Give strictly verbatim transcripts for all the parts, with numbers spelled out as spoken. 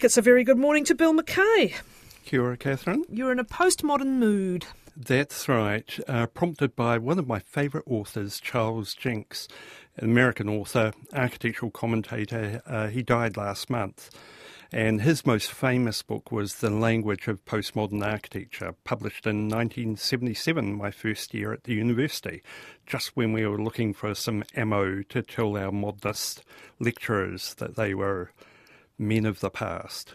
back. It's a very good morning to Bill McKay. Kia ora, Catherine. You're in a postmodern mood. That's right. Uh, prompted by one of my favourite authors, Charles Jencks, an American author, architectural commentator. Uh, he died last month. And his most famous book was The Language of Postmodern Architecture, published in nineteen seventy-seven, my first year at the university, just when we were looking for some ammo to tell our modernist lecturers that they were men of the past.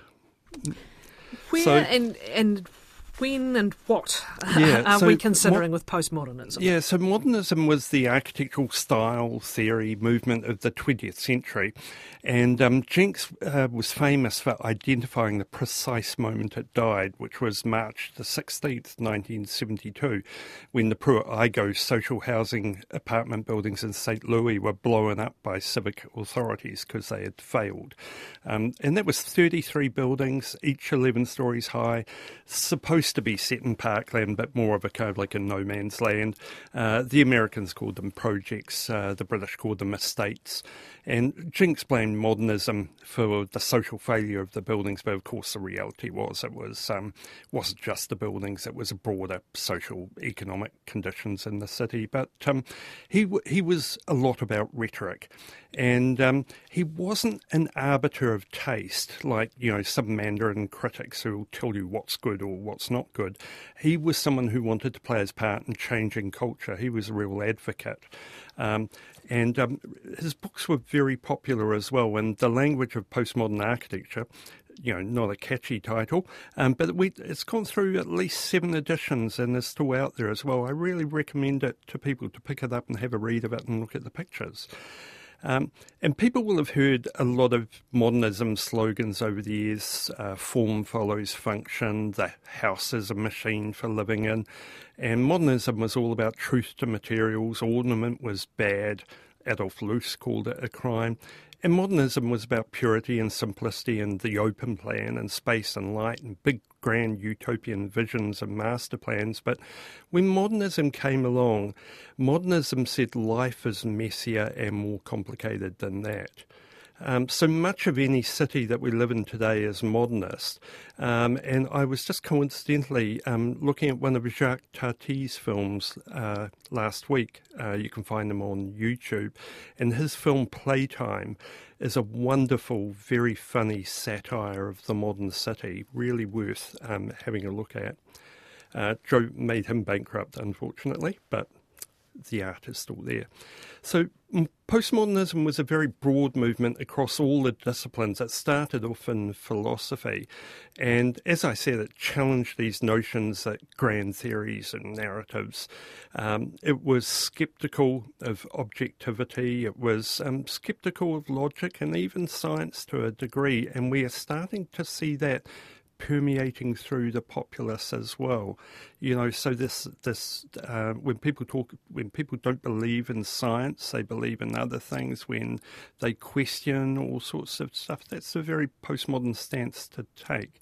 Where so, and and when and what yeah, are so we considering mo- with postmodernism? Yeah, so modernism was the architectural style theory movement of the twentieth century. And um, Jencks uh, was famous for identifying the precise moment it died, which was March the sixteenth, nineteen seventy-two, when the Pruitt-Igoe social housing apartment buildings in Saint Louis were blown up by civic authorities because they had failed. Um, and that was thirty-three buildings, each eleven stories high, supposed to be set in parkland, but more of a kind of like a no man's land. Uh, the Americans called them projects, uh, the British called them estates. And Jencks blamed modernism for the social failure of the buildings, but of course the reality was it was um, wasn't just the buildings; it was broader social, economic conditions in the city. But um, he w- he was a lot about rhetoric, and um, he wasn't an arbiter of taste like you know some Mandarin critics who will tell you what's good or what's not good. He was someone who wanted to play his part in changing culture. He was a real advocate. Um, and um, his books were very popular as well. And The Language of Postmodern Architecture, you know, not a catchy title, um, but we, it's gone through at least seven editions and is still out there as well. I really recommend it to people to pick it up and have a read of it and look at the pictures. Um, and people will have heard a lot of modernism slogans over the years. Uh, form follows function, the house is a machine for living in. And modernism was all about truth to materials. Ornament was bad. Adolf Loos called it a crime. And modernism was about purity and simplicity and the open plan and space and light and big, grand utopian visions and master plans. But when modernism came along, modernism said life is messier and more complicated than that. Um, so much of any city that we live in today is modernist. Um, and I was just coincidentally um, looking at one of Jacques Tardi's films uh, last week. Uh, you can find them on YouTube. And his film Playtime is a wonderful, very funny satire of the modern city, really worth um, having a look at. Uh, Joe made him bankrupt, unfortunately, but the art is still there. So postmodernism was a very broad movement across all the disciplines. It started off in philosophy. And as I said, it challenged these notions that grand theories and narratives. Um, it was sceptical of objectivity. It was um, sceptical of logic and even science to a degree. And we are starting to see that permeating through the populace as well, you know. So this, this uh, when people talk, when people don't believe in science, they believe in other things. When they question all sorts of stuff, that's a very postmodern stance to take.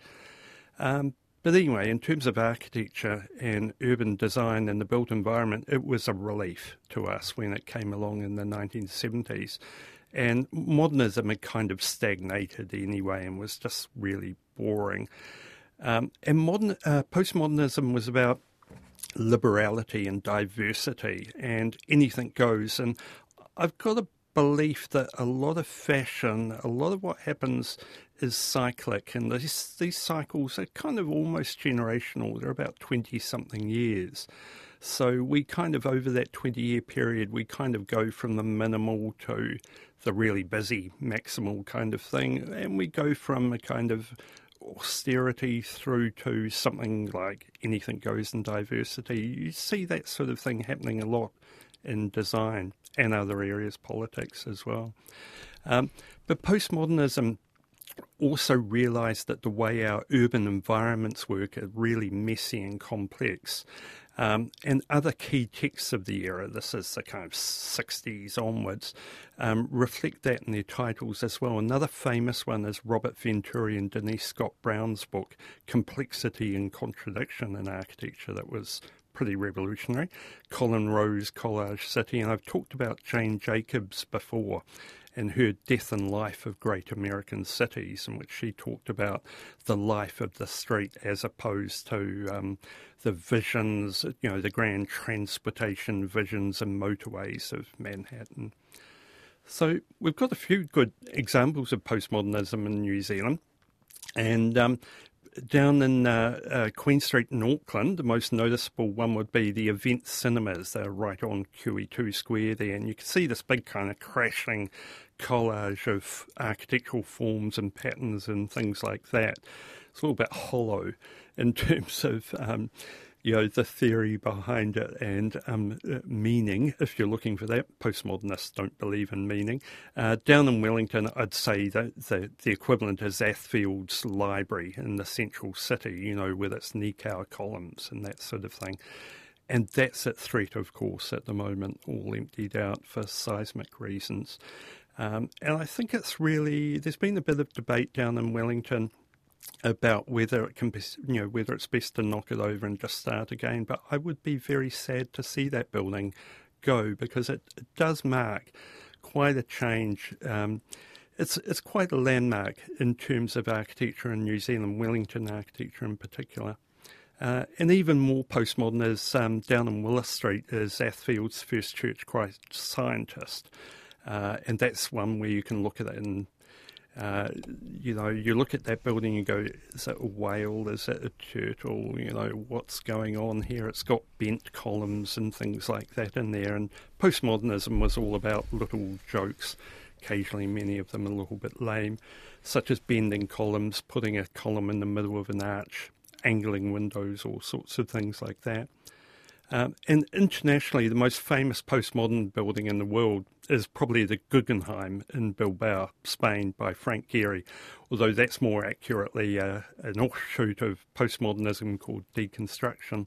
Um, but anyway, in terms of architecture and urban design and the built environment, it was a relief to us when it came along in the nineteen seventies. And modernism had kind of stagnated anyway and was just really boring. Um, and modern uh, postmodernism was about liberality and diversity and anything goes. And I've got a belief that a lot of fashion, a lot of what happens is cyclic, and these, these cycles are kind of almost generational. They're about twenty-something years. So we kind of, over that twenty-year period, we kind of go from the minimal to the really busy maximal kind of thing, and we go from a kind of austerity through to something like anything goes in diversity. You see that sort of thing happening a lot in design and other areas, politics as well. Um, but postmodernism also realised that the way our urban environments work are really messy and complex. Um, and other key texts of the era, this is the kind of sixties onwards, um, reflect that in their titles as well. Another famous one is Robert Venturi and Denise Scott Brown's book, Complexity and Contradiction in Architecture, that was pretty revolutionary. Colin Rose, Collage City, and I've talked about Jane Jacobs before. and her Death and Life of Great American Cities, in which she talked about the life of the street as opposed to um, the visions, you know, the grand transportation visions and motorways of Manhattan. So we've got a few good examples of postmodernism in New Zealand. And um, down in uh, uh, Queen Street in Auckland, the most noticeable one would be the Event Cinemas. They're right on Q E two Square there, and you can see this big kind of crashing collage of architectural forms and patterns and things like that. It's a little bit hollow in terms of um, you know, the theory behind it and um, meaning, if you're looking for that. Postmodernists don't believe in meaning. Uh, down in Wellington, I'd say that the, the equivalent is Athfield's Library in the central city, you know, with its Nikau columns and that sort of thing. And that's at threat, of course, at the moment, all emptied out for seismic reasons. Um, and I think it's really, there's been a bit of debate down in Wellington about whether it can be, you know, whether it's best to knock it over and just start again. But I would be very sad to see that building go, because it, it does mark quite a change. Um, it's it's quite a landmark in terms of architecture in New Zealand, Wellington architecture in particular. Uh, and even more postmodern is um, down in Willis Street is Athfield's First Church Christ Scientist. Uh, and that's one where you can look at it and Uh, you know, you look at that building and go, is it a whale, is it a turtle, you know, what's going on here? It's got bent columns and things like that in there, and postmodernism was all about little jokes, occasionally many of them a little bit lame, such as bending columns, putting a column in the middle of an arch, angling windows, all sorts of things like that. Um, and internationally, the most famous postmodern building in the world is probably the Guggenheim in Bilbao, Spain, by Frank Gehry, although that's more accurately uh, an offshoot of postmodernism called deconstruction.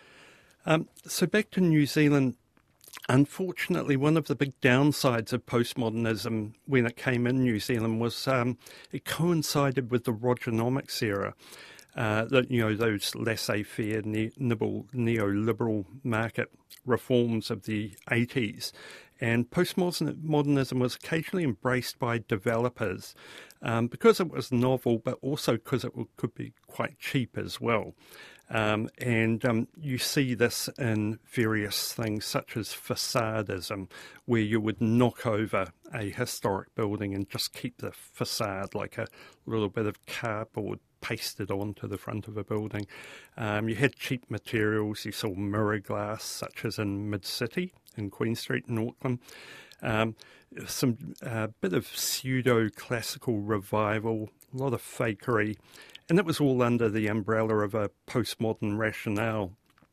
Um, so back to New Zealand, unfortunately, one of the big downsides of postmodernism when it came in New Zealand was um, it coincided with the Rogernomics era. Uh, that, you know, those laissez-faire, ne- nibble, neoliberal market reforms of the eighties. And postmodernism was occasionally embraced by developers um, because it was novel, but also because it could be quite cheap as well. Um, and um, you see this in various things such as facadism, where you would knock over a historic building and just keep the facade like a little bit of cardboard pasted onto the front of a building. Um, you had cheap materials. You saw mirror glass, such as in Mid-City in Queen Street in Auckland. Um, some uh, bit of pseudo-classical revival, a lot of fakery, and it was all under the umbrella of a postmodern rationale.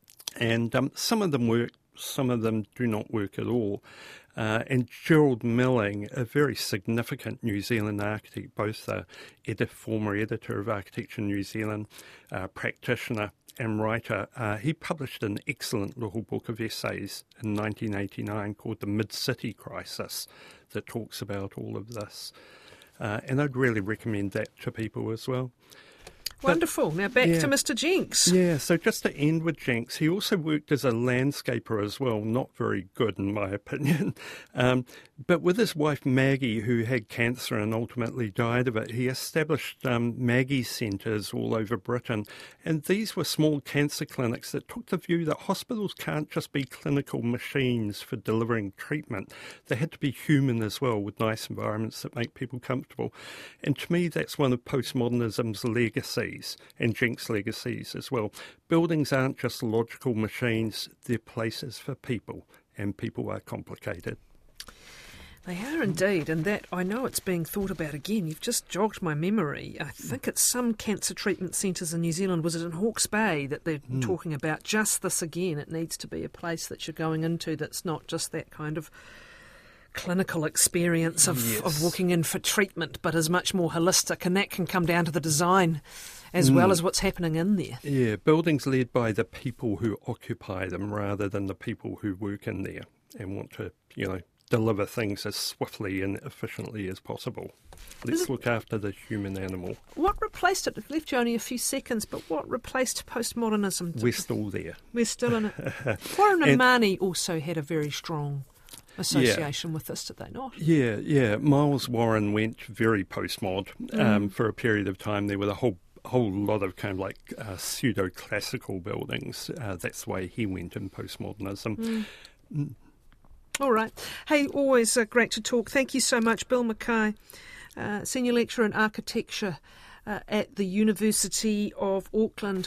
And um, some of them work, some of them do not work at all. Uh, and Gerald Milling, a very significant New Zealand architect, both the edit, former editor of Architecture New Zealand, uh, practitioner and writer, uh, he published an excellent little book of essays in nineteen eighty-nine called The Mid-City Crisis that talks about all of this. Uh, and I'd really recommend that to people as well. Wonderful. Now back yeah. to Mister Jenks. Yeah, so just to end with Jenks, he also worked as a landscaper as well, not very good in my opinion. Um, but with his wife Maggie, who had cancer and ultimately died of it, he established um, Maggie centres all over Britain. And these were small cancer clinics that took the view that hospitals can't just be clinical machines for delivering treatment. They had to be human as well, with nice environments that make people comfortable. And to me, that's one of postmodernism's legacies, and Jenks' legacies as well. Buildings aren't just logical machines, they're places for people, and people are complicated. They are indeed, and that I know it's being thought about again. You've just jogged my memory. I think it's some cancer treatment centres in New Zealand. Was it in Hawke's Bay that they're mm. talking about just this again? It needs to be a place that you're going into that's not just that kind of clinical experience of, yes. of walking in for treatment, but is much more holistic, and that can come down to the design as mm. well as what's happening in there. Yeah, buildings led by the people who occupy them rather than the people who work in there and want to, you know, deliver things as swiftly and efficiently as possible. Let's it, look after the human animal. What replaced it? It left you only a few seconds, but what replaced postmodernism? We're still there. We're still in it. Warren and Mani also had a very strong association yeah. with this, did they not? Yeah, yeah. Miles Warren went very post-mod um, mm. for a period of time. There were a whole whole lot of kind of like uh, pseudo-classical buildings. Uh, that's the way he went in postmodernism. Mm. Mm. All right. Hey, always uh, great to talk. Thank you so much, Bill Mackay, uh, Senior Lecturer in Architecture uh, at the University of Auckland.